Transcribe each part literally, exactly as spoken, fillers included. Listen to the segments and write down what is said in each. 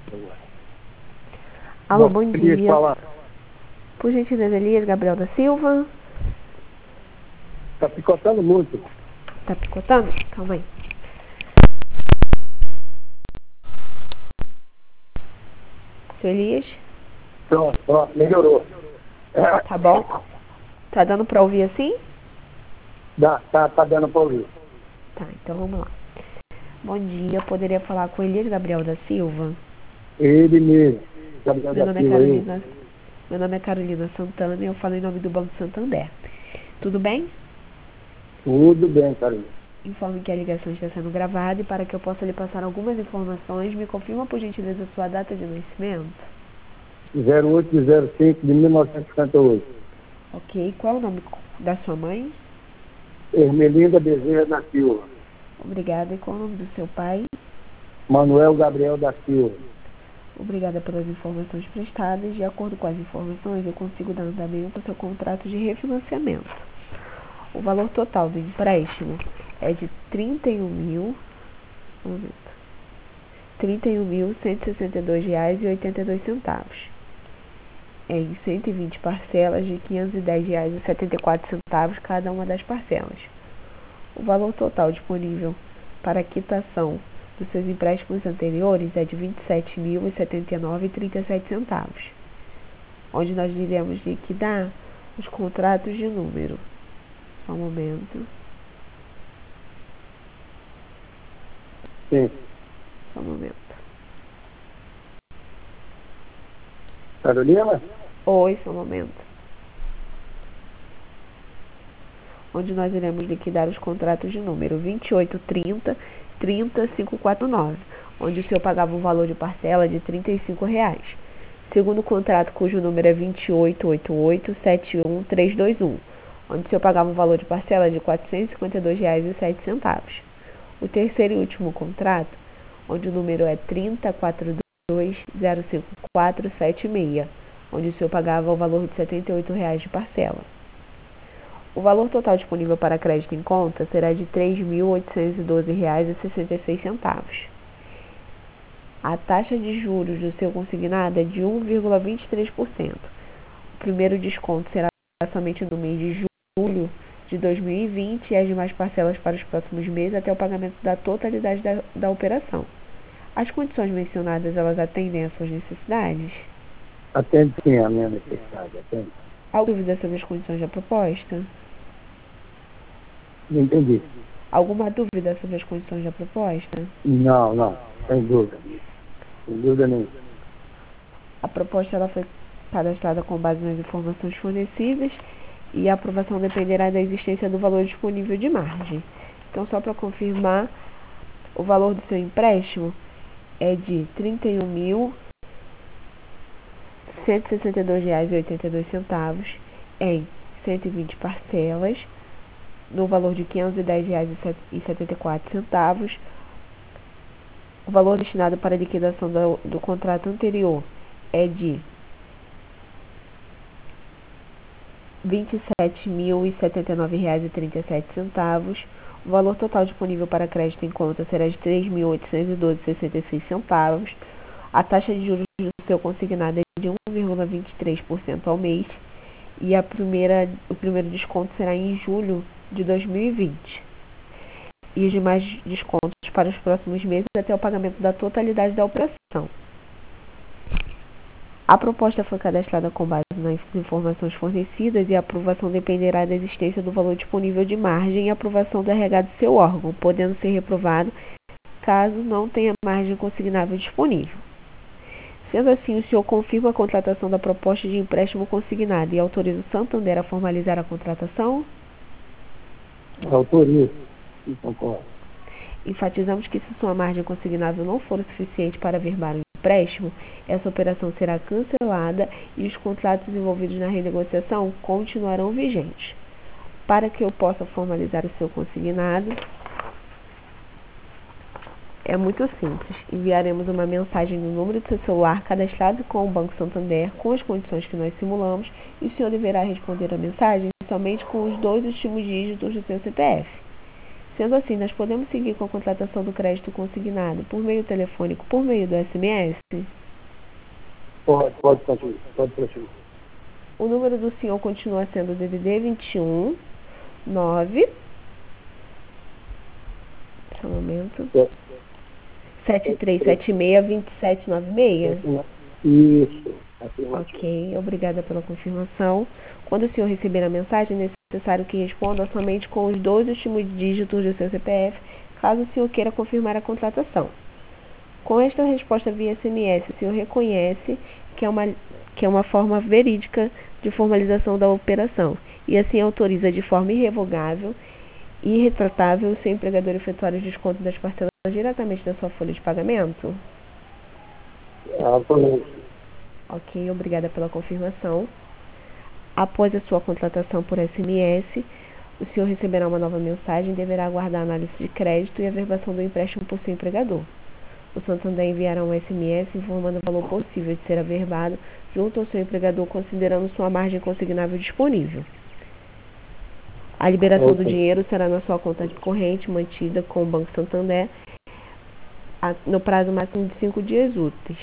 Alô, bom Queria dia. falar. Por gentileza, Elias Gabriel da Silva. Tá picotando muito. Tá picotando? Calma aí. Seu Elias? Pronto, pronto, melhorou. Tá bom? Tá dando pra ouvir assim? Dá, tá, tá dando pra ouvir. Tá, então vamos lá. Bom dia, eu poderia falar com Elias Gabriel da Silva? Ele mesmo. Gabriel Meu da nome é Silva aí. Carolina, meu nome é Carolina Santana e eu falo em nome do Banco Santander. Tudo bem? Tudo bem, Carolina. Informo que a ligação está sendo gravada e para que eu possa lhe passar algumas informações, me confirma por gentileza sua data de nascimento. zero oito zero cinco de mil novecentos e cinquenta e oito. Ok, qual é o nome da sua mãe? Ermelinda Bezerra da Silva. Obrigada. E qual é o nome do seu pai? Manuel Gabriel da Silva. Obrigada pelas informações prestadas. De acordo com as informações, eu consigo dar andamento ao seu contrato de refinanciamento. O valor total do empréstimo é de trinta e um mil, trinta e um mil cento e sessenta e dois reais e oitenta e dois centavos, em cento e vinte parcelas de quinhentos e dez reais e setenta e quatro centavos cada uma das parcelas. O valor total disponível para quitação dos seus empréstimos anteriores é de vinte e sete mil e setenta e nove reais e trinta e sete centavos, onde nós iremos liquidar os contratos de número. Só um momento. Sim. Só um momento. Carolina? Oi, só um momento. Onde nós iremos liquidar os contratos de número vinte e oito trinta, trinta, quinhentos e quarenta e nove, onde o senhor pagava um valor de parcela de trinta e cinco reais. Segundo contrato, cujo número é vinte e oito oitenta e oito, setenta e um, trezentos e vinte e um, onde o senhor pagava um valor de parcela de quatrocentos e cinquenta e dois reais e sete centavos. O terceiro e último contrato, onde o número é trinta, quarenta e dois, zero cinco quatro, setenta e seis, onde o senhor pagava o valor de setenta e oito reais de parcela. O valor total disponível para crédito em conta será de três mil oitocentos e doze reais e sessenta e seis centavos. A taxa de juros do seu consignado é de um vírgula vinte e três por cento. O primeiro desconto será somente no mês de julho de dois mil e vinte e as demais parcelas para os próximos meses até o pagamento da totalidade da, da operação. As condições mencionadas, elas atendem às suas necessidades? Atende sim a minha necessidade, atende. Alguma dúvida sobre as condições da proposta? Não entendi. Alguma dúvida sobre as condições da proposta? Não, não, sem dúvida. Sem dúvida nenhuma. A proposta ela foi cadastrada com base nas informações fornecidas e a aprovação dependerá da existência do valor disponível de margem. Então, só para confirmar, o valor do seu empréstimo é de trinta e um mil cento e sessenta e dois reais e oitenta e dois centavos em cento e vinte parcelas, no valor de quinhentos e dez reais e setenta e quatro centavos. O valor destinado para a liquidação do, do contrato anterior é de vinte e sete mil e setenta e nove reais e trinta e sete centavos. O valor total disponível para crédito em conta será de três mil oitocentos e doze reais e sessenta e seis centavos. A taxa de juros do seu consignado é de um vírgula vinte e três por cento ao mês e a primeira, o primeiro desconto será em julho de dois mil e vinte. E os demais descontos para os próximos meses até o pagamento da totalidade da operação. A proposta foi cadastrada com base nas informações fornecidas e a aprovação dependerá da existência do valor disponível de margem e aprovação do R H do seu órgão, podendo ser reprovado caso não tenha margem consignável disponível. Sendo assim, o senhor confirma a contratação da proposta de empréstimo consignado e autoriza o Santander a formalizar a contratação? Autorizo. Concordo. Enfatizamos que se sua margem consignável não for o suficiente para verbar o empréstimo, essa operação será cancelada e os contratos envolvidos na renegociação continuarão vigentes. Para que eu possa formalizar o seu consignado, é muito simples. Enviaremos uma mensagem no número do seu celular cadastrado com o Banco Santander com as condições que nós simulamos e o senhor deverá responder a mensagem somente com os dois últimos dígitos do seu C P F. Sendo assim, nós podemos seguir com a contratação do crédito consignado por meio telefônico, por meio do S M S? Pode, pode prosseguir, pode prosseguir. O número do senhor continua sendo o D D D vinte e um, nove, só um momento, É. sete três sete seis, dois sete nove seis. Isso. Afirmativo. Ok, obrigada pela confirmação. Quando o senhor receber a mensagem, é necessário que responda somente com os dois últimos dígitos do seu C P F, caso o senhor queira confirmar a contratação. Com esta resposta via S M S, o senhor reconhece que é uma, que é uma forma verídica de formalização da operação e assim autoriza de forma irrevogável e irretratável o seu empregador efetuar o desconto das parcelas diretamente da sua folha de pagamento? Absolutamente. Ok, obrigada pela confirmação. Após a sua contratação por S M S, o senhor receberá uma nova mensagem e deverá aguardar a análise de crédito e a verbação do empréstimo por seu empregador. O Santander enviará um S M S informando o valor possível de ser averbado junto ao seu empregador, considerando sua margem consignável disponível. A liberação do Ok. dinheiro será na sua conta corrente mantida com o Banco Santander no prazo máximo de cinco dias úteis,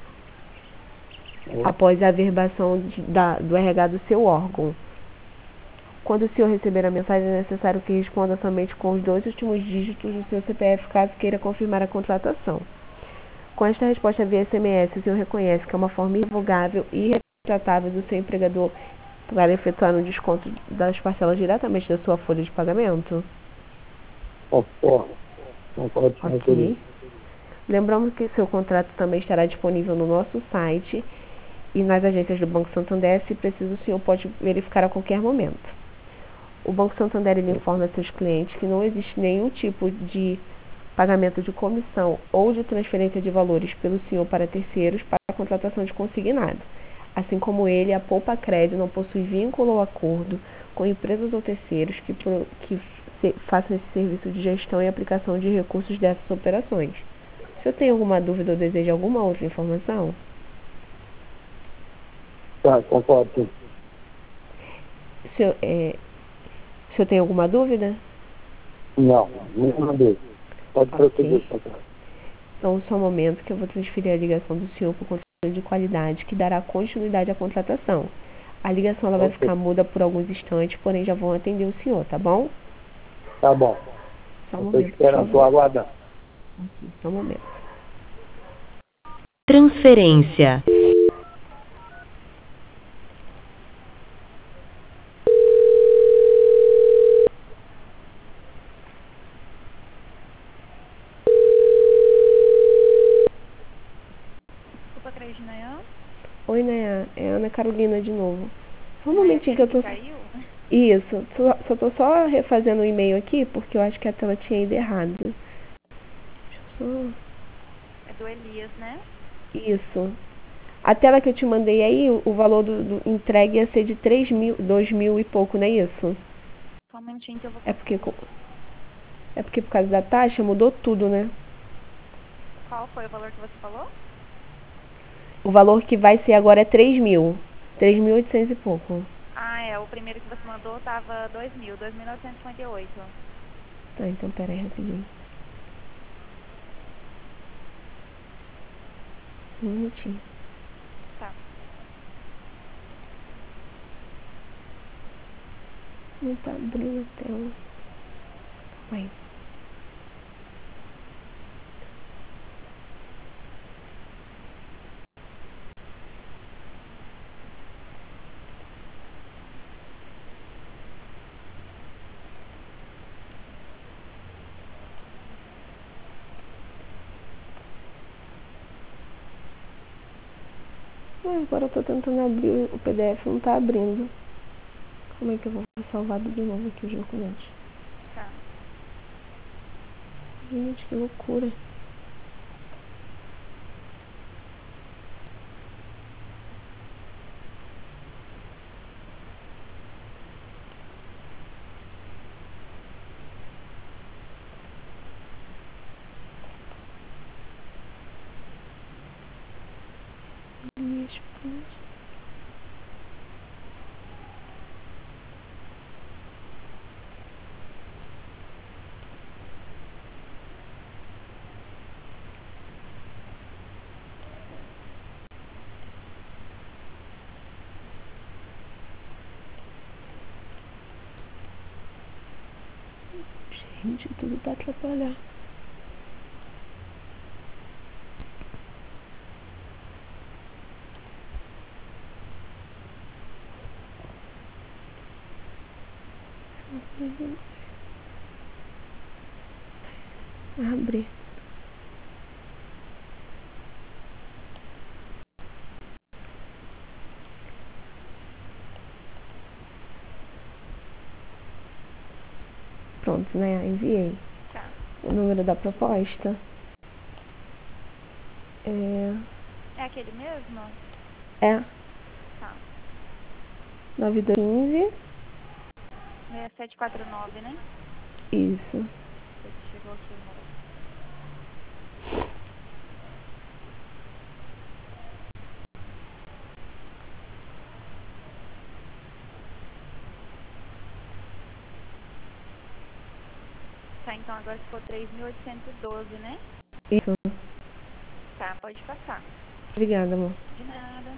após a averbação de, da, do R H do seu órgão. Quando o senhor receber a mensagem, é necessário que responda somente com os dois últimos dígitos do seu C P F, caso queira confirmar a contratação. Com esta resposta via S M S, o senhor reconhece que é uma forma irrevogável e irretratável do seu empregador para efetuar um desconto das parcelas diretamente da sua folha de pagamento? Concordo. Concordo com Ok. tudo. Lembramos que seu contrato também estará disponível no nosso site e nas agências do Banco Santander. Se preciso, o senhor pode verificar a qualquer momento. O Banco Santander ele informa a seus clientes que não existe nenhum tipo de pagamento de comissão ou de transferência de valores pelo senhor para terceiros para a contratação de consignado. Assim como ele, a Poupa Crédito não possui vínculo ou acordo com empresas ou terceiros que, pro, que se, façam esse serviço de gestão e aplicação de recursos dessas operações. O senhor tem alguma dúvida ou deseja alguma outra informação? Tá, concordo, sim. O senhor, é, o senhor tem alguma dúvida? Não, nenhuma vez. Pode Ok. prosseguir, patrão. Então, só um momento que eu vou transferir a ligação do senhor por controle de qualidade, que dará continuidade à contratação. A ligação ela vai Ok. ficar muda por alguns instantes, porém já vão atender o senhor, tá bom? Tá bom. Só um Estou momento, por esperando, estou favor. aguardando. Só um momento. Transferência. Desculpa, Craig Nayan. Oi, Naya, é a Ana Carolina de novo. Só um Não é momentinho que eu aquele tô... que caiu? Isso, só, só tô só refazendo o e-mail aqui, porque eu acho que a tela tinha ido errado. Deixa eu É do Elias, né? só... Isso. A tela que eu te mandei aí, o o valor do, do entregue ia ser de três mil, dois mil e pouco, não é isso? Só um minutinho que eu vou É porque, conferir. co- é porque por causa da taxa mudou tudo, né? Qual foi o valor que você falou? O valor que vai ser agora é três mil. três mil e oitocentos e pouco. Ah, é. O primeiro que você mandou tava dois mil, dois mil novecentos e cinquenta e oito. Tá, então pera aí rapidinho. Um minutinho. Tá. Não tá abrindo a tela. Calma aí. Ué, agora eu tô tentando abrir o P D F, não tá abrindo. Como é que eu vou salvar de novo aqui os documentos? Tá. Gente, que loucura. Minha esposa. Gente, tudo pra atrapalhar. Abre. Pronto, né? Enviei. Tá. O número da proposta é... É aquele mesmo? É Tá. nove dois um cinco. seis sete quatro nove, né? Isso. Ver se chegou aqui o número. Tá, então agora ficou três mil oitocentos e doze, né? Isso. Tá, pode passar. Obrigada, amor. De nada.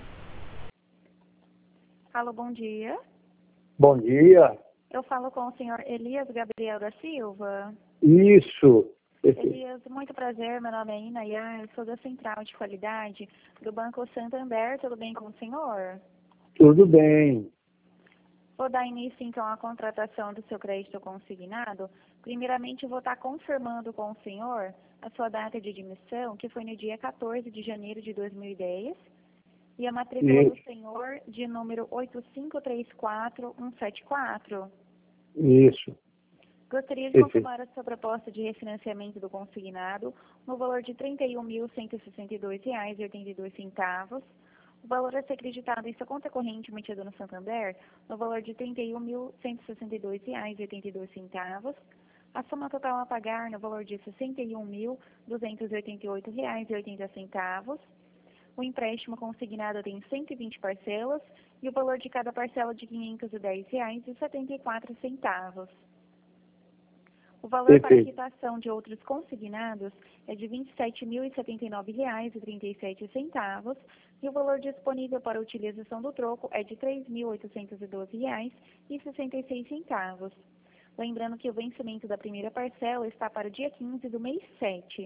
Alô, bom dia. Bom dia. Eu falo com o senhor Elias Gabriel da Silva. Isso. Esse- Elias, muito prazer, meu nome é Ina Iar, sou da Central de Qualidade do Banco Santander, tudo bem com o senhor? Tudo bem. Vou dar início então à contratação do seu crédito consignado. Primeiramente, vou estar confirmando com o senhor a sua data de admissão, que foi no dia quatorze de janeiro de dois mil e dez, e a matrícula do Isso. senhor de número oito cinco três quatro um sete quatro. Isso. Gostaria de Perfeito. confirmar a sua proposta de refinanciamento do consignado no valor de trinta e um mil cento e sessenta e dois reais e oitenta e dois centavos. O valor a ser acreditado em sua conta corrente mantida no Santander no valor de trinta e um mil cento e sessenta e dois reais e oitenta e dois centavos. A soma total a pagar no valor de sessenta e um mil duzentos e oitenta e oito reais e oitenta centavos. O empréstimo consignado tem cento e vinte parcelas e o valor de cada parcela de quinhentos e dez reais e setenta e quatro centavos. O valor para Perfeito. quitação de outros consignados é de vinte e sete mil e setenta e nove reais e trinta e sete centavos e o valor disponível para utilização do troco é de três mil oitocentos e doze reais e sessenta e seis centavos. Lembrando que o vencimento da primeira parcela está para o dia quinze do mês sete.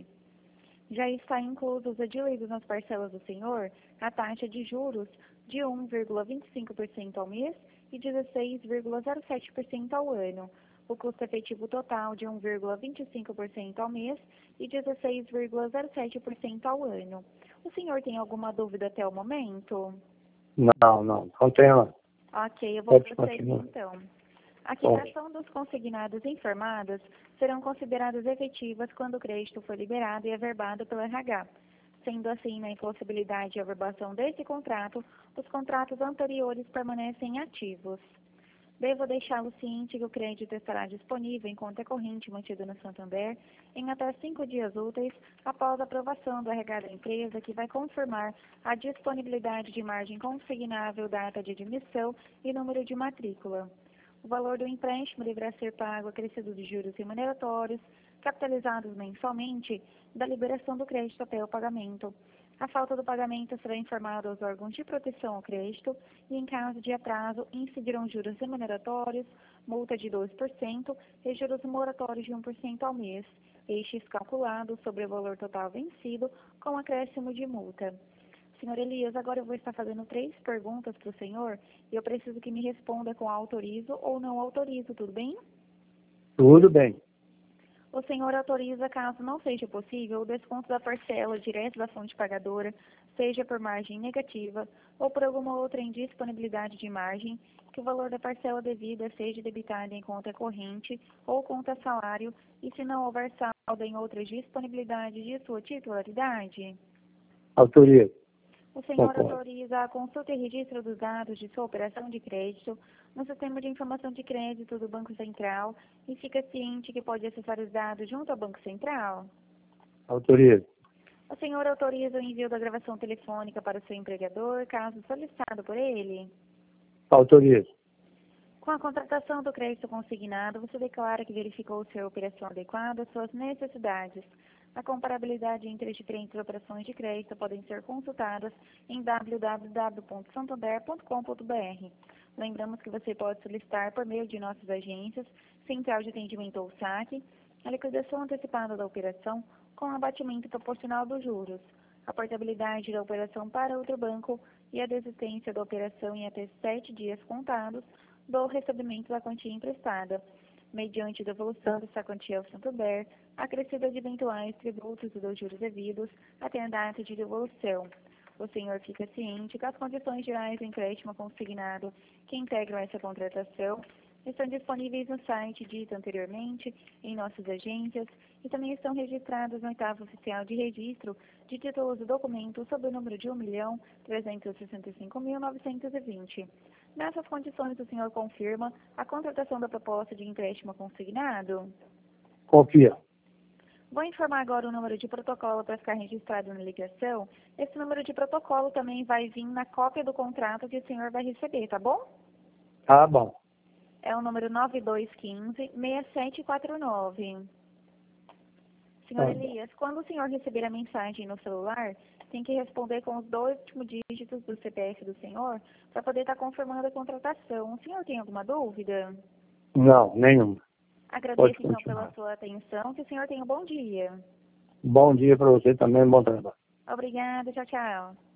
Já está incluso os adilidos nas parcelas do senhor a taxa de juros de um vírgula vinte e cinco por cento ao mês e dezesseis vírgula zero sete por cento ao ano. O custo efetivo total de um vírgula vinte e cinco por cento ao mês e dezesseis vírgula zero sete por cento ao ano. O senhor tem alguma dúvida até o momento? Não, não. Continua. Ok, eu vou Pode prosseguir continuar. então. A quitação dos consignados informados serão consideradas efetivas quando o crédito for liberado e averbado pelo R H. Sendo assim, na impossibilidade de averbação desse contrato, os contratos anteriores permanecem ativos. Devo deixá-lo ciente que o crédito estará disponível em conta corrente mantida no Santander em até cinco dias úteis após a aprovação do R H da empresa, que vai confirmar a disponibilidade de margem consignável, data de admissão e número de matrícula. O valor do empréstimo deverá ser pago acrescido de juros remuneratórios, capitalizados mensalmente, da liberação do crédito até o pagamento. A falta do pagamento será informada aos órgãos de proteção ao crédito e, em caso de atraso, incidirão juros remuneratórios, multa de dois por cento e juros moratórios de um por cento ao mês, estes calculados sobre o valor total vencido com acréscimo de multa. Senhor Elias, agora eu vou estar fazendo três perguntas para o senhor e eu preciso que me responda com autorizo ou não autorizo, tudo bem? Tudo bem. O senhor autoriza, caso não seja possível, o desconto da parcela direto da fonte pagadora, seja por margem negativa ou por alguma outra indisponibilidade de margem, que o valor da parcela devida seja debitado em conta corrente ou conta salário e, se não houver saldo, em outras disponibilidades de sua titularidade? Autorizo. O senhor Concordo. autoriza a consulta e registro dos dados de sua operação de crédito no Sistema de Informação de Crédito do Banco Central e fica ciente que pode acessar os dados junto ao Banco Central? Autorizo. O senhor autoriza o envio da gravação telefônica para o seu empregador, caso solicitado por ele? Autorizo. Com a contratação do crédito consignado, você declara que verificou se a operação adequada às suas necessidades. A comparabilidade entre as diferentes operações de crédito podem ser consultadas em w w w ponto santander ponto com ponto b r. Lembramos que você pode solicitar por meio de nossas agências, Central de Atendimento ou S A C, a liquidação antecipada da operação com abatimento proporcional dos juros, a portabilidade da operação para outro banco e a desistência da operação em até sete dias contados do recebimento da quantia emprestada, mediante devolução dessa quantia ao Santander, acrescida de eventuais tributos e dos juros devidos até a data de devolução. O senhor fica ciente que as condições gerais do empréstimo consignado que integram essa contratação estão disponíveis no site dito anteriormente, em nossas agências, e também estão registrados no oitavo oficial de registro de títulos e documentos sob o número de um milhão trezentos e sessenta e cinco mil novecentos e vinte. Nessas condições, o senhor confirma a contratação da proposta de empréstimo consignado? Confia. Vou informar agora o número de protocolo para ficar registrado na ligação. Esse número de protocolo também vai vir na cópia do contrato que o senhor vai receber, tá bom? Tá bom. É o número nove dois um cinco, seis sete quatro nove. Senhor Tá. Elias, quando o senhor receber a mensagem no celular, tem que responder com os dois últimos dígitos do C P F do senhor para poder estar confirmando a contratação. O senhor tem alguma dúvida? Não, nenhuma. Agradeço Pode então continuar. pela sua atenção. Que o senhor tenha um bom dia. Bom dia para você também, bom trabalho. Obrigada. Tchau, tchau.